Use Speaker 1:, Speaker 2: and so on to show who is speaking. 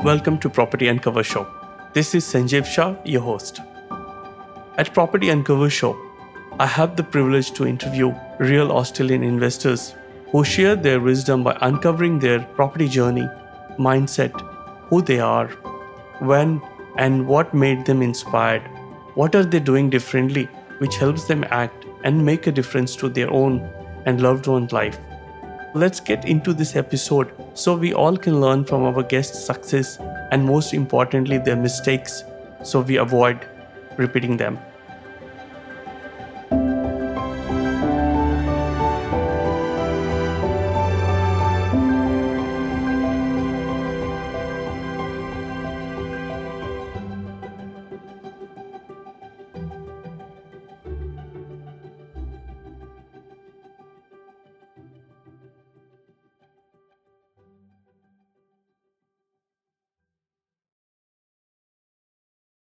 Speaker 1: Welcome to Property Uncover Show. This is Sanjeev Shah, your host. At Property Uncover Show, I have the privilege to interview real Australian investors who share their wisdom by uncovering their property journey, mindset, who they are, when and what made them inspired, what are they doing differently which helps them act and make a difference to their own and loved one's life. Let's get into this episode so we all can learn from our guests' success and most importantly their mistakes so we avoid repeating them.